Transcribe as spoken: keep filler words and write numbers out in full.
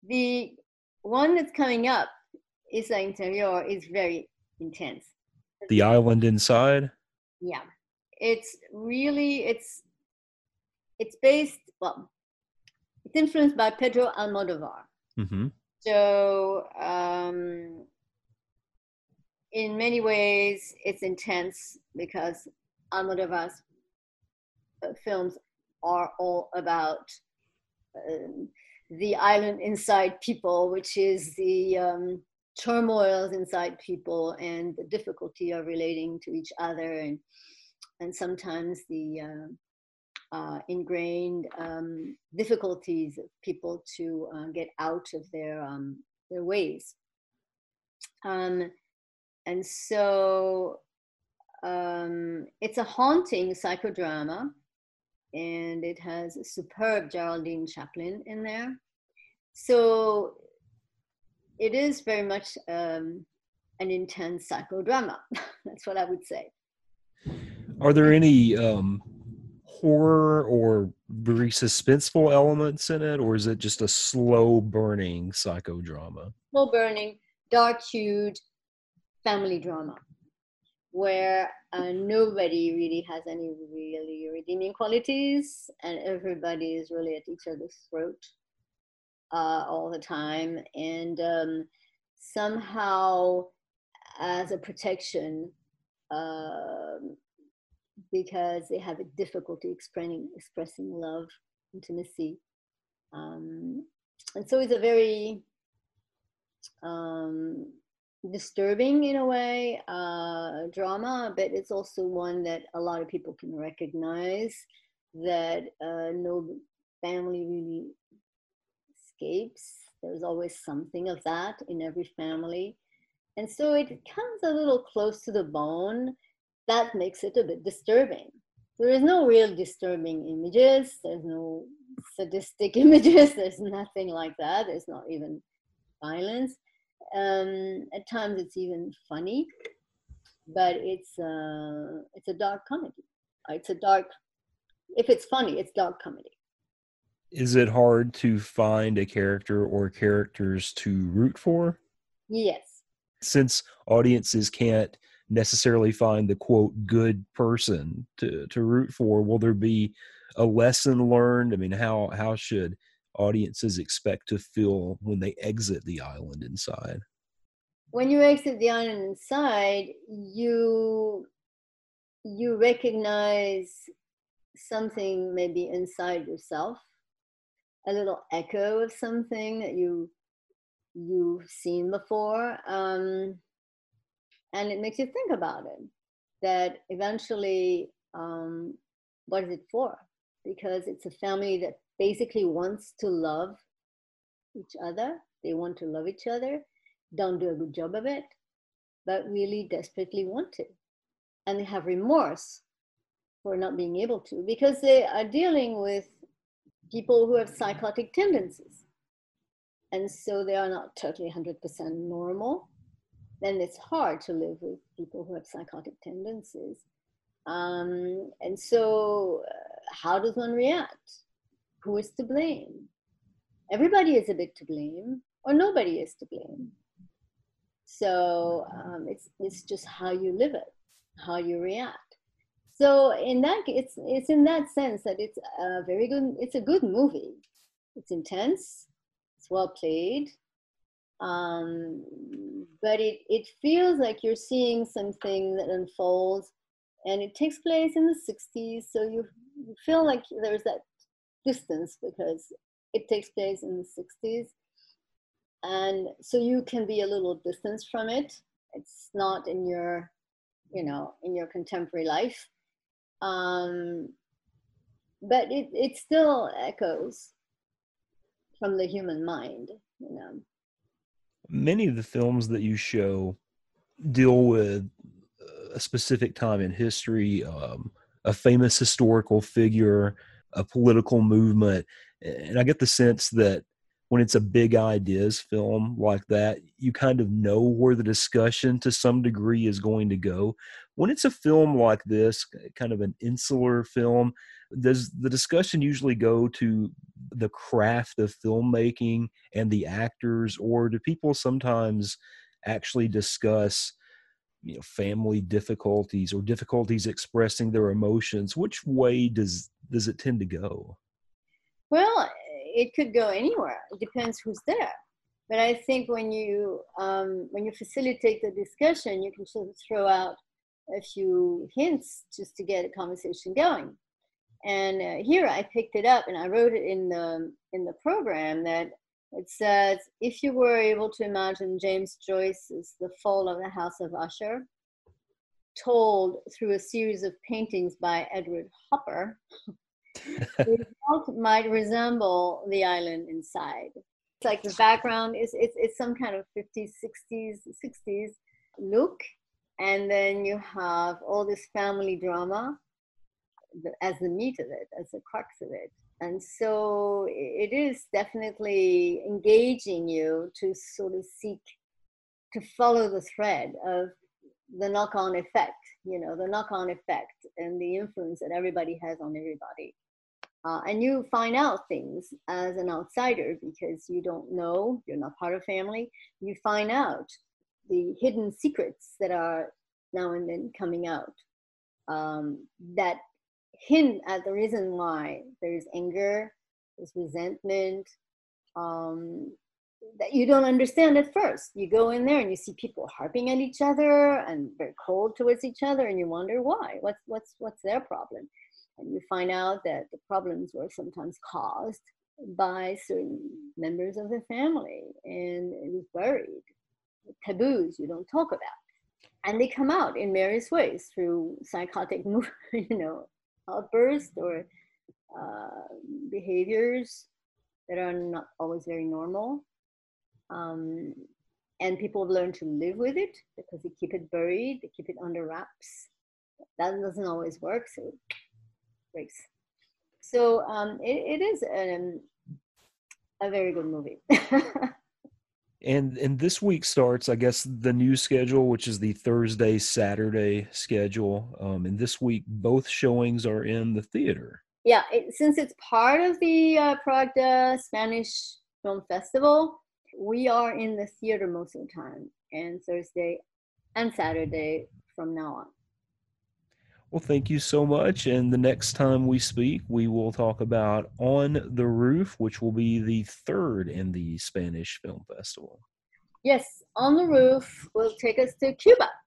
the one that's coming up, Isla Interior, is very intense. The Island Inside? Yeah. It's really, it's, it's based, well, it's influenced by Pedro Almodovar. Mm-hmm. So, um, in many ways, it's intense because Almodovar's uh, films are all about um, the island inside people, which is the um, turmoils inside people and the difficulty of relating to each other, and and sometimes the uh, uh, ingrained um, difficulties of people to uh, get out of their um, their ways. Um, and so um, it's a haunting psychodrama, and it has a superb Geraldine Chaplin in there. So it is very much um, an intense psychodrama. That's what I would say. Are there any um, horror or very suspenseful elements in it, or is it just a slow burning psychodrama? Slow burning, dark hued family drama where uh, nobody really has any really redeeming qualities, and everybody is really at each other's throat uh, all the time. And um, somehow, as a protection, um because they have a difficulty expressing expressing love, intimacy, um, and so it's a very um, disturbing in a way uh, drama, but it's also one that a lot of people can recognize. That uh, no family really escapes. There's always something of that in every family, and so it comes a little close to the bone. That makes it a bit disturbing. There is no real disturbing images. There's no sadistic images. There's nothing like that. There's not even violence. Um, at times, it's even funny, but it's uh, it's a dark comedy. It's a dark. If it's funny, it's dark comedy. Is it hard to find a character or characters to root for? Yes. Since audiences can't necessarily find the quote good person to, to root for, will there be a lesson learned? I mean, how how should audiences expect to feel when they exit the island inside? When you exit the island inside, you you recognize something maybe inside yourself, a little echo of something that you you've seen before, um, and it makes you think about it. That eventually, um, what is it for? Because it's a family that basically wants to love each other. They want to love each other, don't do a good job of it, but really desperately want to, and they have remorse for not being able to because they are dealing with people who have psychotic tendencies. And so they are not totally one hundred percent normal. Then it's hard to live with people who have psychotic tendencies. Um, and so, uh, how does one react? Who is to blame? Everybody is a bit to blame, or nobody is to blame. So um, it's it's just how you live it, how you react. So in that, it's it's in that sense that it's a very good. It's a good movie. It's intense. It's well played. Um, but it, it feels like you're seeing something that unfolds, and it takes place in the sixties, so you, you feel like there's that distance because it takes place in the sixties, and so you can be a little distance from it. It's not in your, you know, in your contemporary life, um, but it, it still echoes from the human mind, you know. Many of the films that you show deal with a specific time in history, um, a famous historical figure, a political movement. And I get the sense that when it's a big ideas film like that, you kind of know where the discussion to some degree is going to go. When it's a film like this, kind of an insular film, does the discussion usually go to the craft of filmmaking and the actors, or do people sometimes actually discuss, you know, family difficulties or difficulties expressing their emotions? Which way does does it tend to go? Well, it could go anywhere. It depends who's there. But I think when you um, when you facilitate the discussion, you can sort of throw out a few hints just to get a conversation going. And uh, here I picked it up and I wrote it in the in the program that it says, if you were able to imagine James Joyce's The Fall of the House of Usher, told through a series of paintings by Edward Hopper, the result might resemble The Island Inside. It's like the background is it's, it's some kind of fifties, sixties, sixties look. And then you have all this family drama as the meat of it, as the crux of it. And so it is definitely engaging you to sort of seek to follow the thread of the knock-on effect, you know, the knock-on effect and the influence that everybody has on everybody. Uh, and you find out things as an outsider because you don't know, you're not part of family. You find out the hidden secrets that are now and then coming out um, that hint at the reason why there's anger, there's resentment, um, that you don't understand at first. You go in there and you see people harping at each other and very cold towards each other, and you wonder why. What's what's what's their problem? And you find out that the problems were sometimes caused by certain members of the family, and it was buried. Taboos you don't talk about, and they come out in various ways through psychotic, you know, outbursts or uh, behaviors that are not always very normal. Um, and people have learned to live with it because they keep it buried, they keep it under wraps. That doesn't always work, so it breaks. So um, it, it is um, a very good movie. And and this week starts, I guess, the new schedule, which is the Thursday, Saturday schedule. Um, and this week, both showings are in the theater. Yeah, it, since it's part of the uh, Prague Spanish Film Festival, we are in the theater most of the time, and Thursday and Saturday from now on. Well, thank you so much. And the next time we speak, we will talk about On the Roof, which will be the third in the Spanish Film Festival. Yes, On the Roof will take us to Cuba.